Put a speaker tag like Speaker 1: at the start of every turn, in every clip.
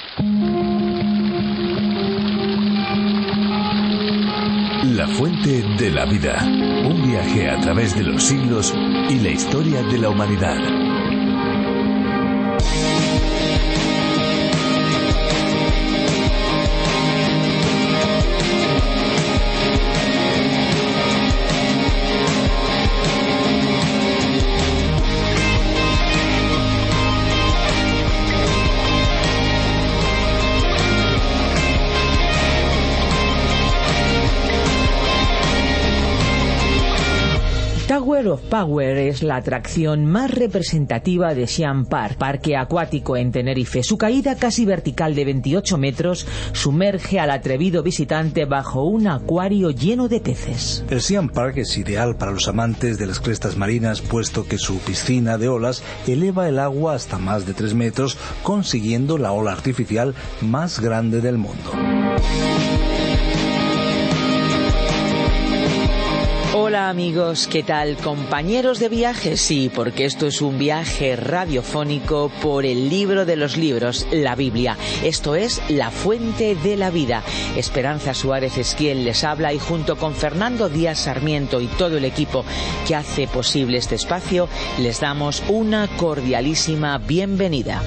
Speaker 1: La fuente de la vida. Un viaje a través de los siglos y la historia de la humanidad.
Speaker 2: Tower of Power es la atracción más representativa de Xi'an Park, parque acuático en Tenerife. Su caída casi vertical de 28 metros sumerge al atrevido visitante bajo un acuario lleno de peces.
Speaker 3: El Xi'an Park es ideal para los amantes de las crestas marinas, puesto que su piscina de olas eleva el agua hasta más de 3 metros, consiguiendo la ola artificial más grande del mundo.
Speaker 2: Hola amigos, ¿qué tal? Compañeros de viaje, sí, porque esto es un viaje radiofónico por el libro de los libros, la Biblia. Esto es La Fuente de la Vida. Esperanza Suárez Esquiel les habla y junto con Fernando Díaz Sarmiento y todo el equipo que hace posible este espacio, les damos una cordialísima bienvenida.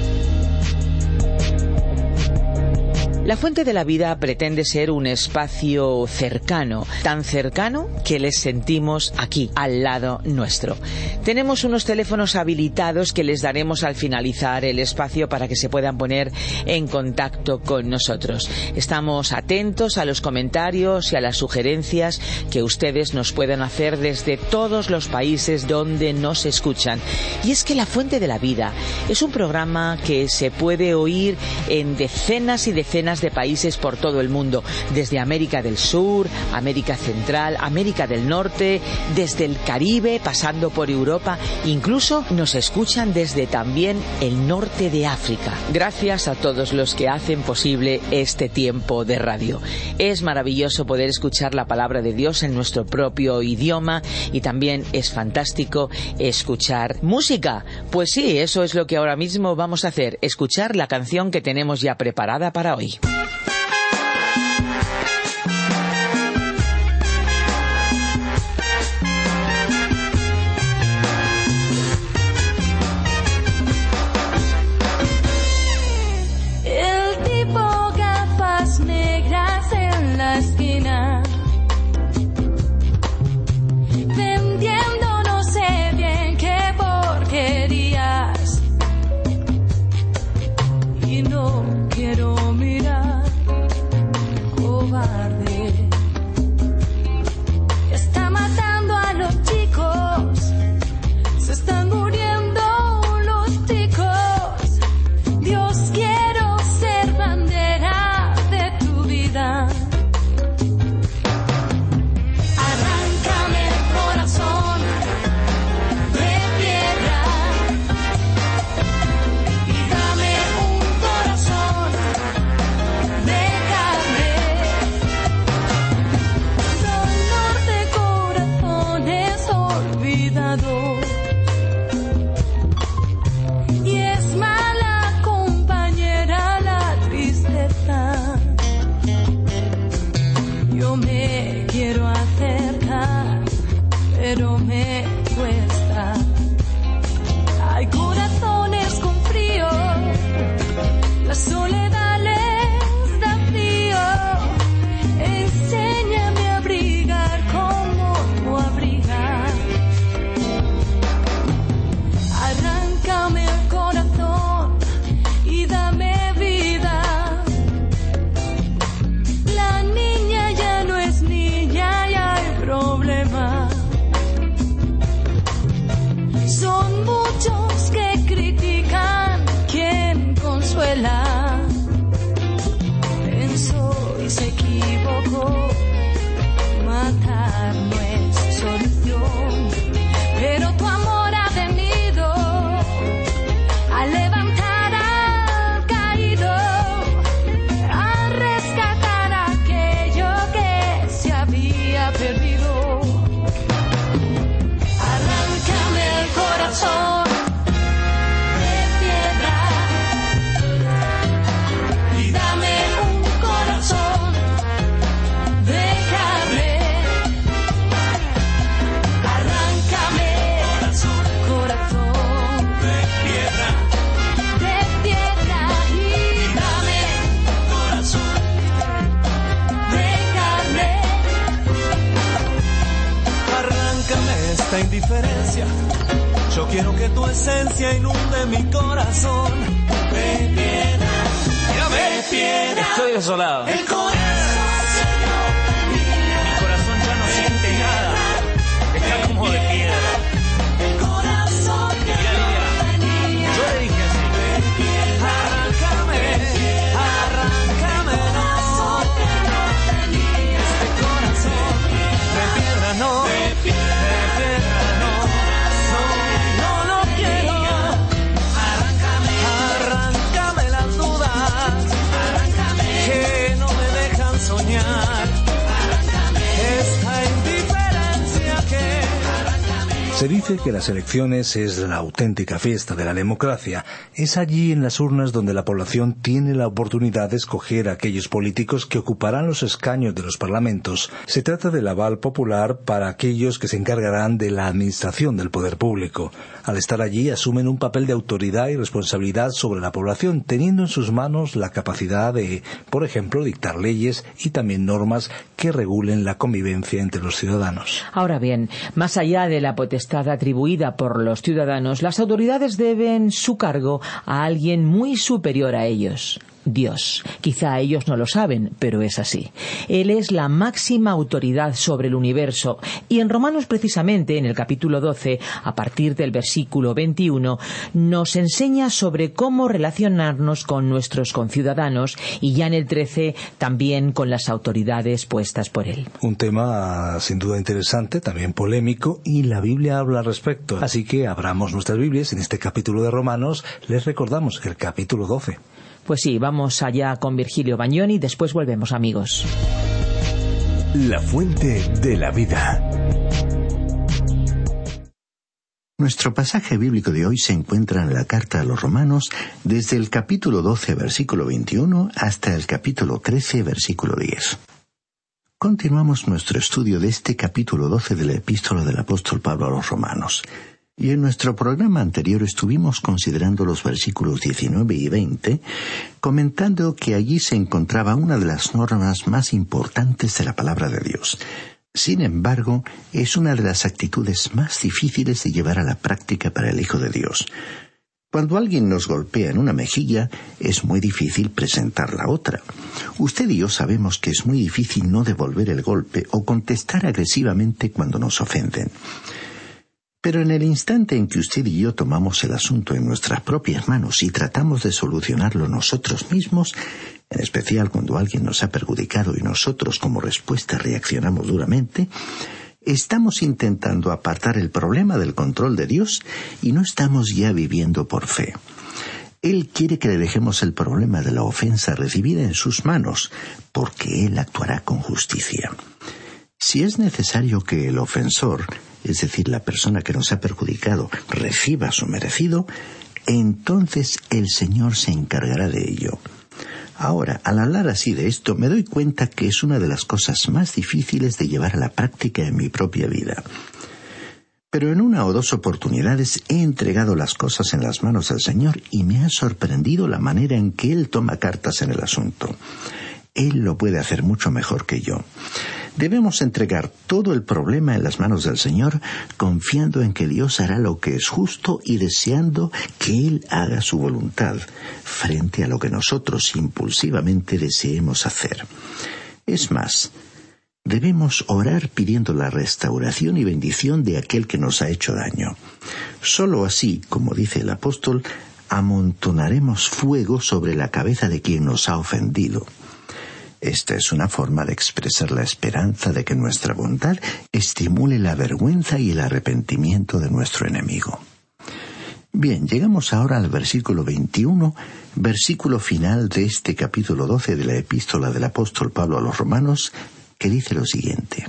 Speaker 2: La Fuente de la Vida pretende ser un espacio cercano, tan cercano que les sentimos aquí, al lado nuestro. Tenemos unos teléfonos habilitados que les daremos al finalizar el espacio para que se puedan poner en contacto con nosotros. Estamos atentos a los comentarios y a las sugerencias que ustedes nos puedan hacer desde todos los países donde nos escuchan. Y es que La Fuente de la Vida es un programa que se puede oír en decenas y decenas de países por todo el mundo, desde América del Sur, América Central, América del Norte, desde el Caribe, pasando por Europa, incluso nos escuchan desde también el norte de África. Gracias a todos los que hacen posible este tiempo de radio. Es maravilloso poder escuchar la palabra de Dios en nuestro propio idioma y también es fantástico escuchar música. Pues sí, eso es lo que ahora mismo vamos a hacer, escuchar la canción que tenemos ya preparada para hoy.
Speaker 4: Quiero mirar Quiero que tu esencia inunde mi corazón. De piedra, de piedra.
Speaker 5: Estoy desolado.
Speaker 4: El corazón, Señor,
Speaker 5: Mi corazón ya no siente nada. Está como de piedra.
Speaker 4: el corazón que
Speaker 5: Mira, Lidia, yo le dije así.
Speaker 4: arráncame, arráncame, no. Este corazón de piedra no, de piedra no, no lo quiero. Arráncame las dudas, que no me dejan soñar. Esta indiferencia que
Speaker 3: Se dice que las elecciones es la auténtica fiesta de la democracia. Es allí en las urnas donde la población tiene la oportunidad de escoger a aquellos políticos que ocuparán los escaños de los parlamentos. Se trata del aval popular para aquellos que se encargarán de la administración del poder público. Al estar allí asumen un papel de autoridad y responsabilidad sobre la población, teniendo en sus manos la capacidad de, por ejemplo, dictar leyes y también normas que regulen la convivencia entre los ciudadanos.
Speaker 2: Ahora bien, más allá de la potestad atribuida por los ciudadanos, las autoridades deben su cargo a alguien muy superior a ellos. Dios. Quizá ellos no lo saben, pero es así. Él es la máxima autoridad sobre el universo, y en Romanos precisamente, en el capítulo 12, a partir del versículo 21, nos enseña sobre cómo relacionarnos con nuestros conciudadanos, y ya en el 13 también con las autoridades puestas por él.
Speaker 3: Un tema sin duda interesante, también polémico, y la Biblia habla al respecto. Así que abramos nuestras Biblias. En este capítulo de Romanos les recordamos el capítulo 12.
Speaker 2: Pues sí, vamos allá con Virgilio Bagnoni y después volvemos, amigos.
Speaker 1: La fuente de la vida.
Speaker 6: Nuestro pasaje bíblico de hoy se encuentra en la carta a los Romanos desde el capítulo 12, versículo 21, hasta el capítulo 13, versículo 10. Continuamos nuestro estudio de este capítulo 12 de la epístola del apóstol Pablo a los Romanos. Y en nuestro programa anterior estuvimos considerando los versículos 19 y 20, comentando que allí se encontraba una de las normas más importantes de la palabra de Dios. Sin embargo, es una de las actitudes más difíciles de llevar a la práctica para el Hijo de Dios. Cuando alguien nos golpea en una mejilla, es muy difícil presentar la otra. Usted y yo sabemos que es muy difícil no devolver el golpe o contestar agresivamente cuando nos ofenden. Pero en el instante en que usted y yo tomamos el asunto en nuestras propias manos y tratamos de solucionarlo nosotros mismos, en especial cuando alguien nos ha perjudicado y nosotros como respuesta reaccionamos duramente, estamos intentando apartar el problema del control de Dios y no estamos ya viviendo por fe. Él quiere que le dejemos el problema de la ofensa recibida en sus manos, porque Él actuará con justicia. Si es necesario que el ofensor, es decir, la persona que nos ha perjudicado, reciba su merecido, entonces el Señor se encargará de ello. Ahora, al hablar así de esto, me doy cuenta que es una de las cosas más difíciles de llevar a la práctica en mi propia vida. Pero en una o dos oportunidades he entregado las cosas en las manos del Señor y me ha sorprendido la manera en que Él toma cartas en el asunto. Él lo puede hacer mucho mejor que yo. Debemos entregar todo el problema en las manos del Señor, confiando en que Dios hará lo que es justo y deseando que Él haga su voluntad, frente a lo que nosotros impulsivamente deseemos hacer. Es más, debemos orar pidiendo la restauración y bendición de aquel que nos ha hecho daño. Solo así, como dice el apóstol, amontonaremos fuego sobre la cabeza de quien nos ha ofendido. Esta es una forma de expresar la esperanza de que nuestra bondad estimule la vergüenza y el arrepentimiento de nuestro enemigo. Bien, llegamos ahora al versículo 21, versículo final de este capítulo 12 de la epístola del apóstol Pablo a los Romanos, que dice lo siguiente: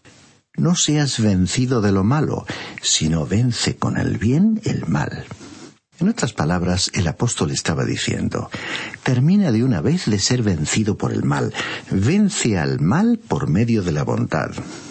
Speaker 6: No seas vencido de lo malo, sino vence con el bien el mal. En otras palabras, el apóstol estaba diciendo: termina de una vez de ser vencido por el mal, vence al mal por medio de la bondad.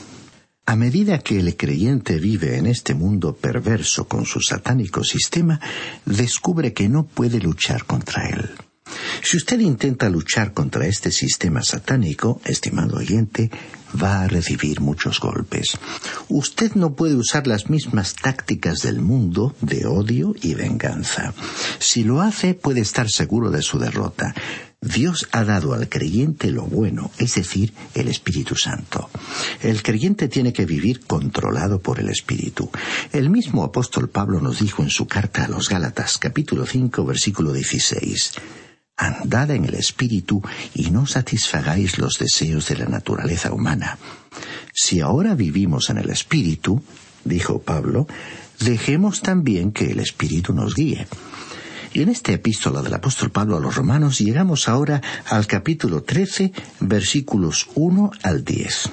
Speaker 6: A medida que el creyente vive en este mundo perverso con su satánico sistema, descubre que no puede luchar contra él. Si usted intenta luchar contra este sistema satánico, estimado oyente, va a recibir muchos golpes. Usted no puede usar las mismas tácticas del mundo de odio y venganza. Si lo hace, puede estar seguro de su derrota. Dios ha dado al creyente lo bueno, es decir, el Espíritu Santo. El creyente tiene que vivir controlado por el Espíritu. El mismo apóstol Pablo nos dijo en su carta a los Gálatas, capítulo 5, versículo 16, «Andad en el Espíritu y no satisfagáis los deseos de la naturaleza humana». Si ahora vivimos en el Espíritu, dijo Pablo, dejemos también que el Espíritu nos guíe. Y en esta epístola del apóstol Pablo a los Romanos llegamos ahora al capítulo 13, versículos 1 al 10.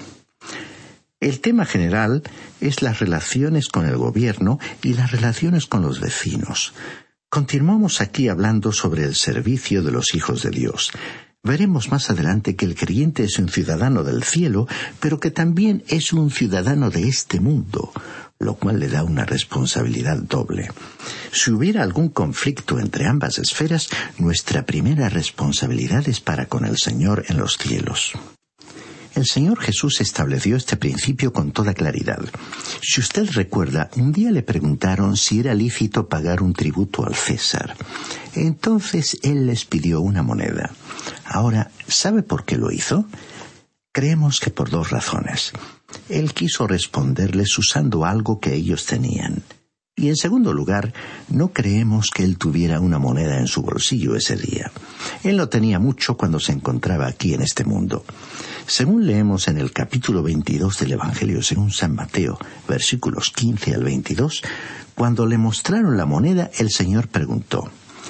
Speaker 6: El tema general es las relaciones con el gobierno y las relaciones con los vecinos. Continuamos aquí hablando sobre el servicio de los hijos de Dios. Veremos más adelante que el creyente es un ciudadano del cielo, pero que también es un ciudadano de este mundo, lo cual le da una responsabilidad doble. Si hubiera algún conflicto entre ambas esferas, nuestra primera responsabilidad es para con el Señor en los cielos. El Señor Jesús estableció este principio con toda claridad. Si usted recuerda, un día le preguntaron si era lícito pagar un tributo al César. Entonces Él les pidió una moneda. Ahora, ¿sabe por qué lo hizo? Creemos que por dos razones. Él quiso responderles usando algo que ellos tenían. Y en segundo lugar, no creemos que Él tuviera una moneda en su bolsillo ese día. Él no tenía mucho cuando se encontraba aquí en este mundo. Según leemos en el capítulo 22 del Evangelio según San Mateo, versículos 15 al 22, cuando le mostraron la moneda, el Señor preguntó,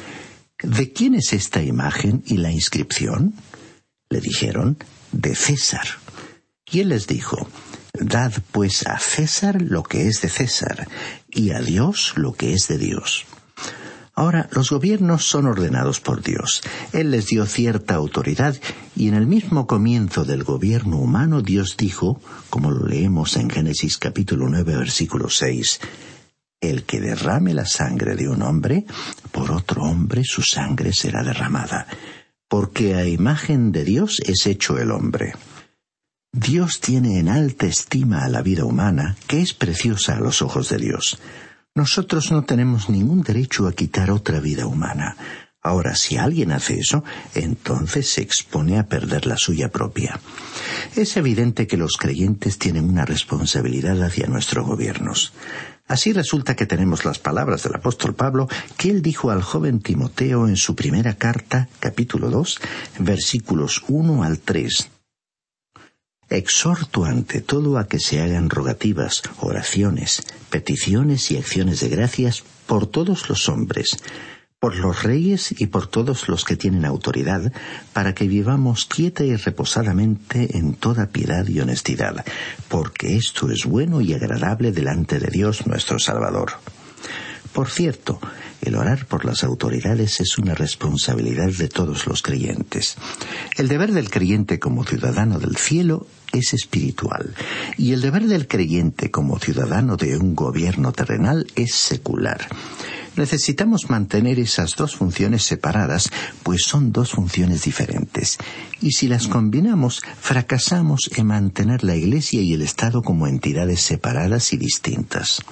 Speaker 6: ¿de quién es esta imagen y la inscripción? Le dijeron, de César. Y Él les dijo, dad pues a César lo que es de César, y a Dios lo que es de Dios. Ahora, los gobiernos son ordenados por Dios. Él les dio cierta autoridad, y en el mismo comienzo del gobierno humano Dios dijo, como lo leemos en Génesis capítulo 9, versículo 6, «El que derrame la sangre de un hombre, por otro hombre su sangre será derramada, porque a imagen de Dios es hecho el hombre». Dios tiene en alta estima a la vida humana, que es preciosa a los ojos de Dios. Nosotros no tenemos ningún derecho a quitar otra vida humana. Ahora, si alguien hace eso, entonces se expone a perder la suya propia. Es evidente que los creyentes tienen una responsabilidad hacia nuestros gobiernos. Así resulta que tenemos las palabras del apóstol Pablo que él dijo al joven Timoteo en su primera carta, capítulo 2, versículos 1 al 3. Exhorto ante todo a que se hagan rogativas, oraciones, peticiones y acciones de gracias por todos los hombres, por los reyes y por todos los que tienen autoridad, para que vivamos quieta y reposadamente en toda piedad y honestidad, porque esto es bueno y agradable delante de Dios nuestro Salvador. Por cierto, el orar por las autoridades es una responsabilidad de todos los creyentes. El deber del creyente como ciudadano del cielo es espiritual, y el deber del creyente como ciudadano de un gobierno terrenal es secular. Necesitamos mantener esas dos funciones separadas, pues son dos funciones diferentes, y si las combinamos, fracasamos en mantener la Iglesia y el Estado como entidades separadas y distintas.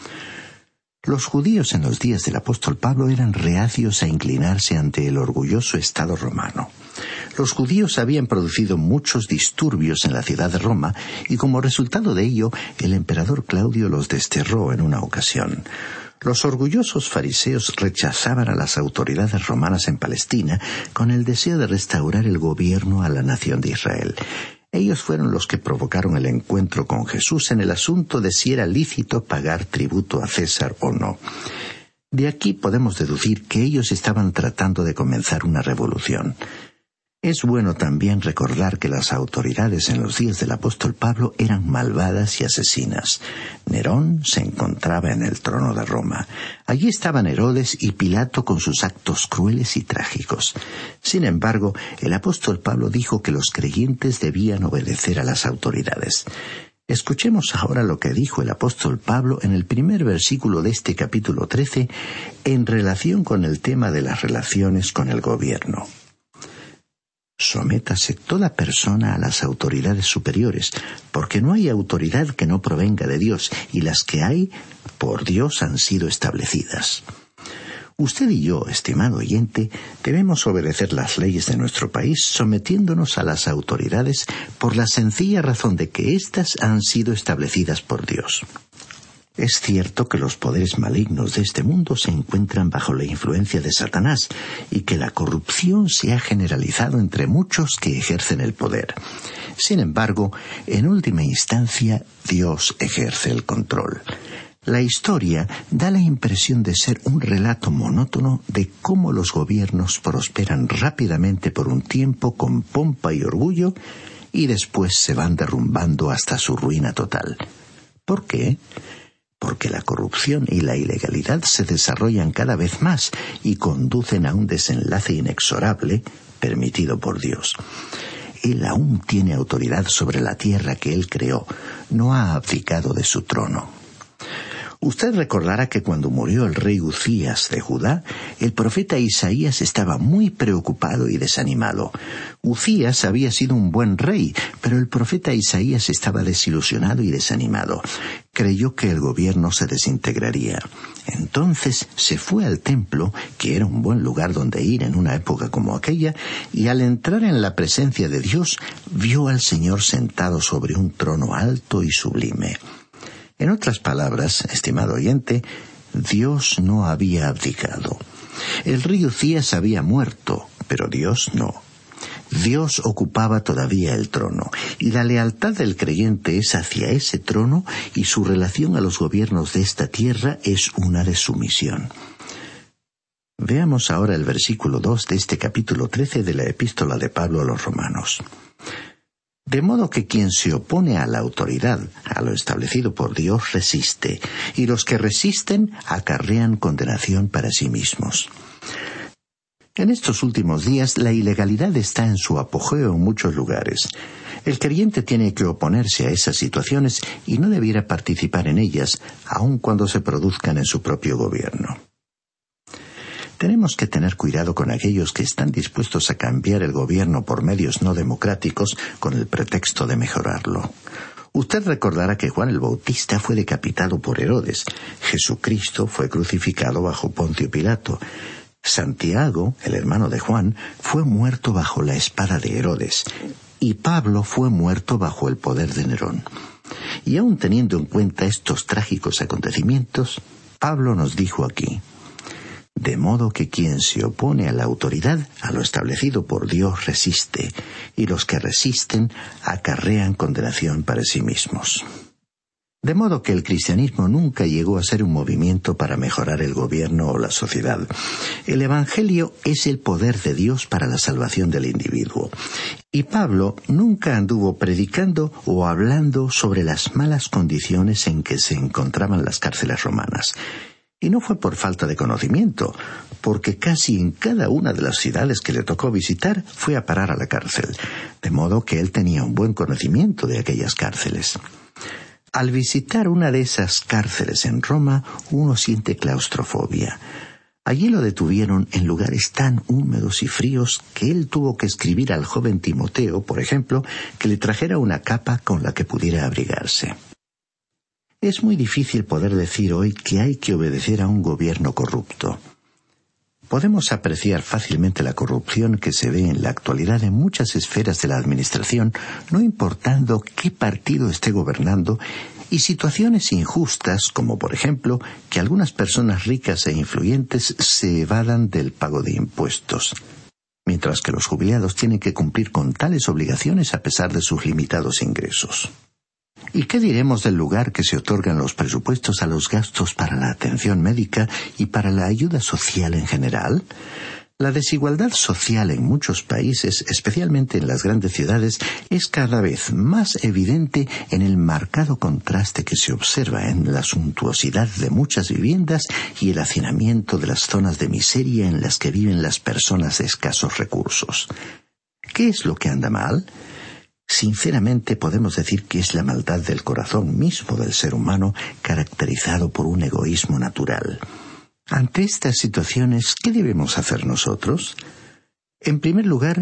Speaker 6: Los judíos en los días del apóstol Pablo eran reacios a inclinarse ante el orgulloso Estado romano. Los judíos habían producido muchos disturbios en la ciudad de Roma y como resultado de ello, el emperador Claudio los desterró en una ocasión. Los orgullosos fariseos rechazaban a las autoridades romanas en Palestina con el deseo de restaurar el gobierno a la nación de Israel. Ellos fueron los que provocaron el encuentro con Jesús en el asunto de si era lícito pagar tributo a César o no. De aquí podemos deducir que ellos estaban tratando de comenzar una revolución. Es bueno también recordar que las autoridades en los días del apóstol Pablo eran malvadas y asesinas. Nerón se encontraba en el trono de Roma. Allí estaban Herodes y Pilato con sus actos crueles y trágicos. Sin embargo, el apóstol Pablo dijo que los creyentes debían obedecer a las autoridades. Escuchemos ahora lo que dijo el apóstol Pablo en el primer versículo de este capítulo 13 en relación con el tema de las relaciones con el gobierno. Sométase toda persona a las autoridades superiores, porque no hay autoridad que no provenga de Dios, y las que hay, por Dios han sido establecidas. Usted y yo, estimado oyente, debemos obedecer las leyes de nuestro país sometiéndonos a las autoridades por la sencilla razón de que éstas han sido establecidas por Dios. Es cierto que los poderes malignos de este mundo se encuentran bajo la influencia de Satanás y que la corrupción se ha generalizado entre muchos que ejercen el poder. Sin embargo, en última instancia, Dios ejerce el control. La historia da la impresión de ser un relato monótono de cómo los gobiernos prosperan rápidamente por un tiempo con pompa y orgullo y después se van derrumbando hasta su ruina total. ¿Por qué? Porque la corrupción y la ilegalidad se desarrollan cada vez más y conducen a un desenlace inexorable permitido por Dios. Él aún tiene autoridad sobre la tierra que Él creó, no ha abdicado de su trono. Usted recordará que cuando murió el rey Uzías de Judá, el profeta Isaías estaba muy preocupado y desanimado. Uzías había sido un buen rey, pero el profeta Isaías estaba desilusionado y desanimado. Creyó que el gobierno se desintegraría. Entonces se fue al templo, que era un buen lugar donde ir en una época como aquella, y al entrar en la presencia de Dios, vio al Señor sentado sobre un trono alto y sublime. En otras palabras, estimado oyente, Dios no había abdicado. El rey Uzías había muerto, pero Dios no. Dios ocupaba todavía el trono, y la lealtad del creyente es hacia ese trono y su relación a los gobiernos de esta tierra es una de sumisión. Veamos ahora el versículo 2 de este capítulo 13 de la epístola de Pablo a los Romanos. De modo que quien se opone a la autoridad, a lo establecido por Dios, resiste, y los que resisten acarrean condenación para sí mismos. En estos últimos días, la ilegalidad está en su apogeo en muchos lugares. El creyente tiene que oponerse a esas situaciones y no debiera participar en ellas, aun cuando se produzcan en su propio gobierno. Tenemos que tener cuidado con aquellos que están dispuestos a cambiar el gobierno por medios no democráticos con el pretexto de mejorarlo. Usted recordará que Juan el Bautista fue decapitado por Herodes. Jesucristo fue crucificado bajo Poncio Pilato. Santiago, el hermano de Juan, fue muerto bajo la espada de Herodes. Y Pablo fue muerto bajo el poder de Nerón. Y aun teniendo en cuenta estos trágicos acontecimientos, Pablo nos dijo aquí: de modo que quien se opone a la autoridad, a lo establecido por Dios, resiste, y los que resisten acarrean condenación para sí mismos. De modo que el cristianismo nunca llegó a ser un movimiento para mejorar el gobierno o la sociedad. El Evangelio es el poder de Dios para la salvación del individuo. Y Pablo nunca anduvo predicando o hablando sobre las malas condiciones en que se encontraban las cárceles romanas. Y no fue por falta de conocimiento, porque casi en cada una de las ciudades que le tocó visitar fue a parar a la cárcel, de modo que él tenía un buen conocimiento de aquellas cárceles. Al visitar una de esas cárceles en Roma, uno siente claustrofobia. Allí lo detuvieron en lugares tan húmedos y fríos que él tuvo que escribir al joven Timoteo, por ejemplo, que le trajera una capa con la que pudiera abrigarse. Es muy difícil poder decir hoy que hay que obedecer a un gobierno corrupto. Podemos apreciar fácilmente la corrupción que se ve en la actualidad en muchas esferas de la administración, no importando qué partido esté gobernando, y situaciones injustas como, por ejemplo, que algunas personas ricas e influyentes se evadan del pago de impuestos, mientras que los jubilados tienen que cumplir con tales obligaciones a pesar de sus limitados ingresos. ¿Y qué diremos del lugar que se otorgan los presupuestos a los gastos para la atención médica y para la ayuda social en general? La desigualdad social en muchos países, especialmente en las grandes ciudades, es cada vez más evidente en el marcado contraste que se observa en la suntuosidad de muchas viviendas y el hacinamiento de las zonas de miseria en las que viven las personas de escasos recursos. ¿Qué es lo que anda mal? Sinceramente podemos decir que es la maldad del corazón mismo del ser humano, caracterizado por un egoísmo natural. Ante estas situaciones, ¿qué debemos hacer nosotros? En primer lugar,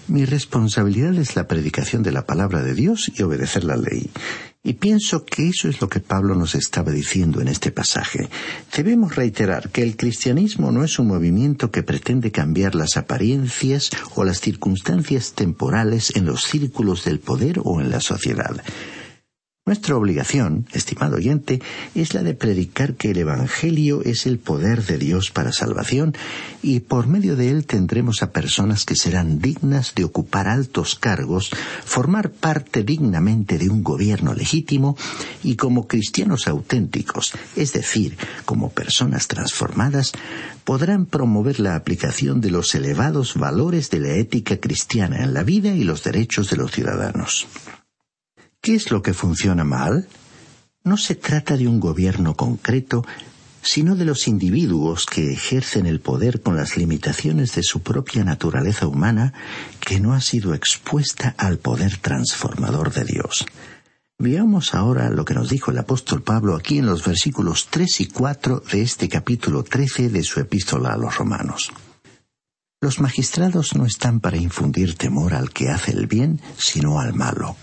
Speaker 6: Mi responsabilidad es la predicación de la palabra de Dios y obedecer la ley. Y pienso que eso es lo que Pablo nos estaba diciendo en este pasaje. Debemos reiterar que el cristianismo no es un movimiento que pretende cambiar las apariencias o las circunstancias temporales en los círculos del poder o en la sociedad. Nuestra obligación, estimado oyente, es la de predicar que el Evangelio es el poder de Dios para salvación y por medio de él tendremos a personas que serán dignas de ocupar altos cargos, formar parte dignamente de un gobierno legítimo y como cristianos auténticos, es decir, como personas transformadas, podrán promover la aplicación de los elevados valores de la ética cristiana en la vida y los derechos de los ciudadanos. ¿Qué es lo que funciona mal? No se trata de un gobierno concreto, sino de los individuos que ejercen el poder con las limitaciones de su propia naturaleza humana que no ha sido expuesta al poder transformador de Dios. Veamos ahora lo que nos dijo el apóstol Pablo aquí en los versículos 3 y 4 de este capítulo 13 de su epístola a los Romanos. Los magistrados no están para infundir temor al que hace el bien, sino al malo.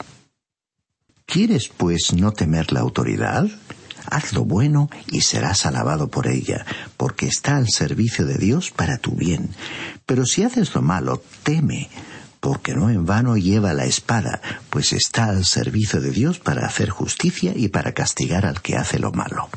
Speaker 6: ¿Quieres, pues, no temer la autoridad? Haz lo bueno y serás alabado por ella, porque está al servicio de Dios para tu bien. Pero si haces lo malo, teme, porque no en vano lleva la espada, pues está al servicio de Dios para hacer justicia y para castigar al que hace lo malo.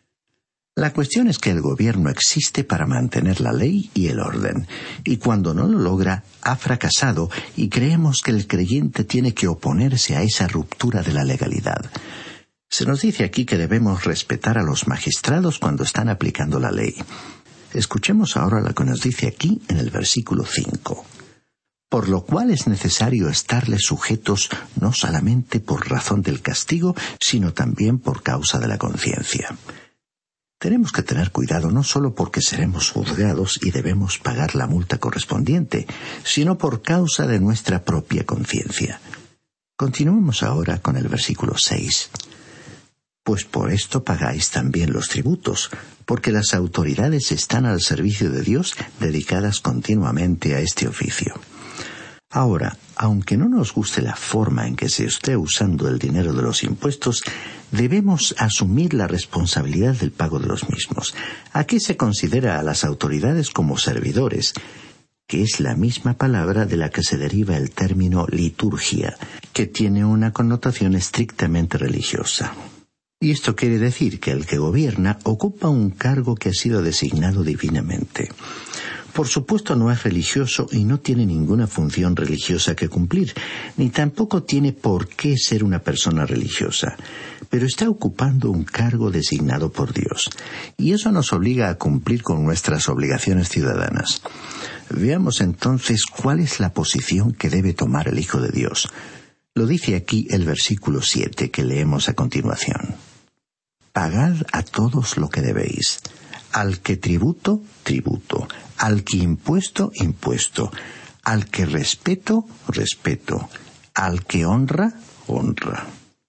Speaker 6: La cuestión es que el gobierno existe para mantener la ley y el orden, y cuando no lo logra, ha fracasado y creemos que el creyente tiene que oponerse a esa ruptura de la legalidad. Se nos dice aquí que debemos respetar a los magistrados cuando están aplicando la ley. Escuchemos ahora lo que nos dice aquí en el versículo 5. Por lo cual es necesario estarles sujetos no solamente por razón del castigo, sino también por causa de la conciencia. Tenemos que tener cuidado no solo porque seremos juzgados y debemos pagar la multa correspondiente, sino por causa de nuestra propia conciencia. Continuemos ahora con el versículo 6. Pues por esto pagáis también los tributos, porque las autoridades están al servicio de Dios, dedicadas continuamente a este oficio. Ahora, aunque no nos guste la forma en que se esté usando el dinero de los impuestos, debemos asumir la responsabilidad del pago de los mismos. Aquí se considera a las autoridades como servidores, que es la misma palabra de la que se deriva el término liturgia, que tiene una connotación estrictamente religiosa. Y esto quiere decir que el que gobierna ocupa un cargo que ha sido designado divinamente. Por supuesto no es religioso y no tiene ninguna función religiosa que cumplir, ni tampoco tiene por qué ser una persona religiosa, pero está ocupando un cargo designado por Dios, y eso nos obliga a cumplir con nuestras obligaciones ciudadanas. Veamos entonces cuál es la posición que debe tomar el Hijo de Dios. Lo dice aquí el versículo 7 que leemos a continuación. Pagad a todos lo que debéis. Al que tributo, tributo. Al que impuesto, impuesto. Al que respeto, respeto. Al que honra, honra.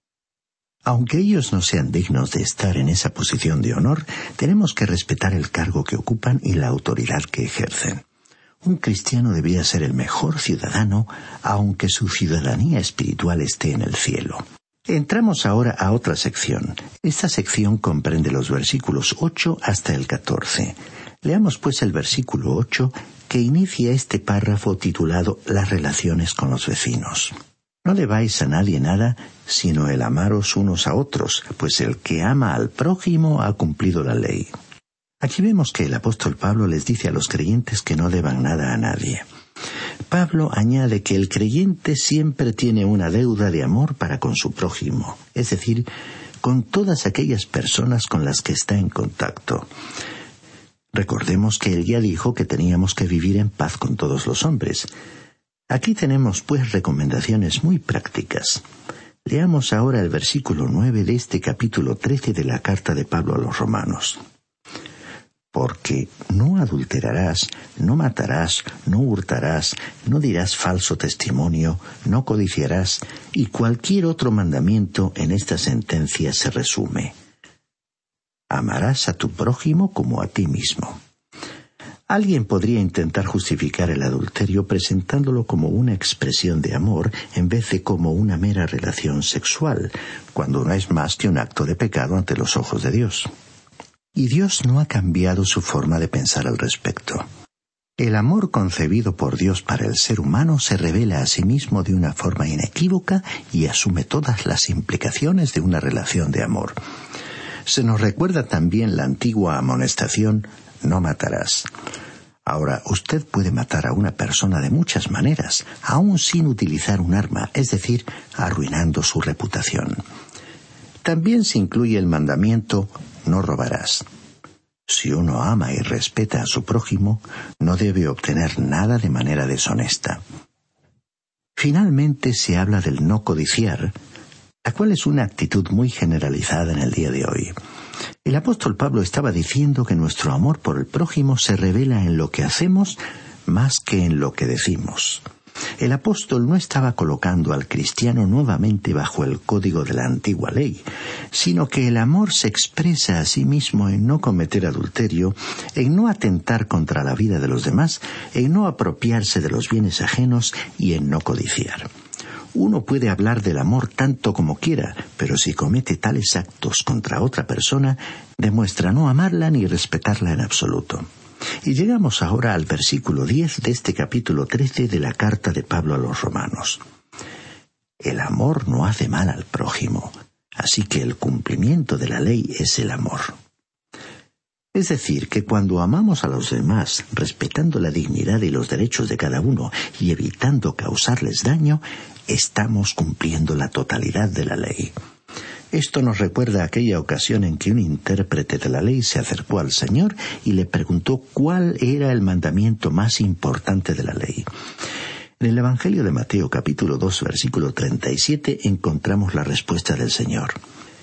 Speaker 6: Aunque ellos no sean dignos de estar en esa posición de honor, tenemos que respetar el cargo que ocupan y la autoridad que ejercen. Un cristiano debía ser el mejor ciudadano, aunque su ciudadanía espiritual esté en el cielo. Entramos ahora a otra sección. Esta sección comprende los versículos 8 hasta el 14. Leamos pues el versículo 8 que inicia este párrafo titulado Las relaciones con los vecinos. No debáis a nadie nada, sino el amaros unos a otros, pues el que ama al prójimo ha cumplido la ley. Aquí vemos que el apóstol Pablo les dice a los creyentes que no deban nada a nadie. Pablo añade que el creyente siempre tiene una deuda de amor para con su prójimo, es decir, con todas aquellas personas con las que está en contacto. Recordemos que él ya dijo que teníamos que vivir en paz con todos los hombres. Aquí tenemos pues recomendaciones muy prácticas. Leamos ahora el versículo 9 de este capítulo 13 de la carta de Pablo a los Romanos. Porque no adulterarás, no matarás, no hurtarás, no dirás falso testimonio, no codiciarás, y cualquier otro mandamiento en esta sentencia se resume. Amarás a tu prójimo como a ti mismo. Alguien podría intentar justificar el adulterio presentándolo como una expresión de amor en vez de como una mera relación sexual, cuando no es más que un acto de pecado ante los ojos de Dios. Y Dios no ha cambiado su forma de pensar al respecto. El amor concebido por Dios para el ser humano se revela a sí mismo de una forma inequívoca y asume todas las implicaciones de una relación de amor. Se nos recuerda también la antigua amonestación: no matarás. Ahora, usted puede matar a una persona de muchas maneras, aún sin utilizar un arma, es decir, arruinando su reputación. También se incluye el mandamiento: no robarás. Si uno ama y respeta a su prójimo, no debe obtener nada de manera deshonesta. Finalmente se habla del no codiciar, la cual es una actitud muy generalizada en el día de hoy. El apóstol Pablo estaba diciendo que nuestro amor por el prójimo se revela en lo que hacemos más que en lo que decimos. El apóstol no estaba colocando al cristiano nuevamente bajo el código de la antigua ley, sino que el amor se expresa a sí mismo en no cometer adulterio, en no atentar contra la vida de los demás, en no apropiarse de los bienes ajenos y en no codiciar. Uno puede hablar del amor tanto como quiera, pero si comete tales actos contra otra persona, demuestra no amarla ni respetarla en absoluto. Y llegamos ahora al versículo 10 de este capítulo 13 de la carta de Pablo a los Romanos. El amor no hace mal al prójimo, así que el cumplimiento de la ley es el amor. Es decir, que cuando amamos a los demás, respetando la dignidad y los derechos de cada uno y evitando causarles daño, estamos cumpliendo la totalidad de la ley. Esto nos recuerda aquella ocasión en que un intérprete de la ley se acercó al Señor y le preguntó cuál era el mandamiento más importante de la ley. En el Evangelio de Mateo, capítulo 2, versículo 37, encontramos la respuesta del Señor.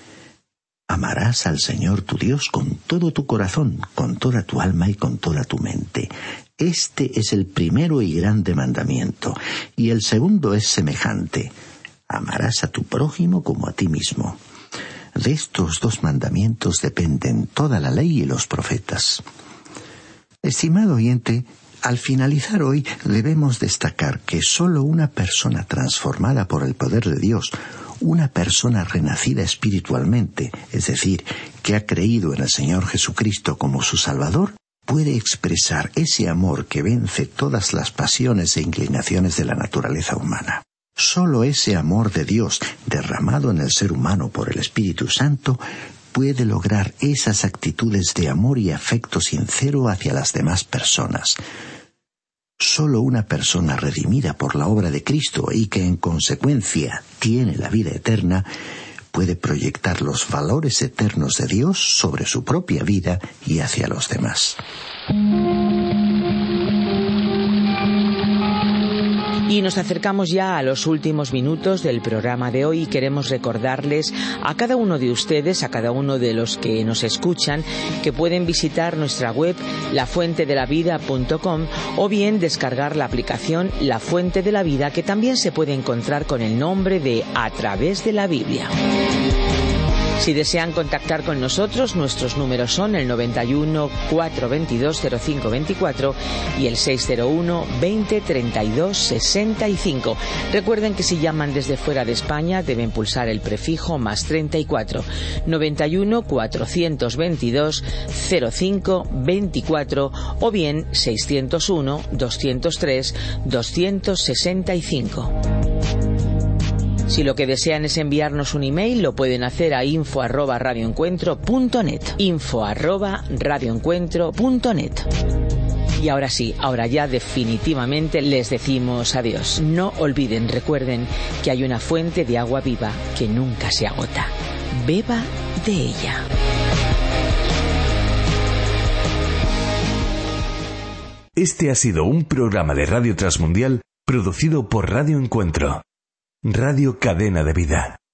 Speaker 6: Amarás al Señor tu Dios con todo tu corazón, con toda tu alma y con toda tu mente. Este es el primero y grande mandamiento, y el segundo es semejante. Amarás a tu prójimo como a ti mismo. De estos dos mandamientos dependen toda la ley y los profetas. Estimado oyente, al finalizar hoy debemos destacar que solo una persona transformada por el poder de Dios, una persona renacida espiritualmente, es decir, que ha creído en el Señor Jesucristo como su Salvador, puede expresar ese amor que vence todas las pasiones e inclinaciones de la naturaleza humana. Solo ese amor de Dios, derramado en el ser humano por el Espíritu Santo, puede lograr esas actitudes de amor y afecto sincero hacia las demás personas. Solo una persona redimida por la obra de Cristo y que en consecuencia tiene la vida eterna, puede proyectar los valores eternos de Dios sobre su propia vida y hacia los demás.
Speaker 2: Y nos acercamos ya a los últimos minutos del programa de hoy y queremos recordarles a cada uno de ustedes, a cada uno de los que nos escuchan, que pueden visitar nuestra web lafuentedelavida.com o bien descargar la aplicación La Fuente de la Vida, que también se puede encontrar con el nombre de A Través de la Biblia. Si desean contactar con nosotros, nuestros números son el 91 422 0524 y el 601 20 32 65. Recuerden que si llaman desde fuera de España deben pulsar el prefijo más 34 91 422 0524 o bien 601 203 265. Si lo que desean es enviarnos un email, lo pueden hacer a info@radioencuentro.net. info@radioencuentro.net. Y ahora sí, ahora ya definitivamente les decimos adiós. No olviden, recuerden que hay una fuente de agua viva que nunca se agota. Beba de ella.
Speaker 1: Este ha sido un programa de Radio Transmundial producido por Radio Encuentro. Radio Cadena de Vida.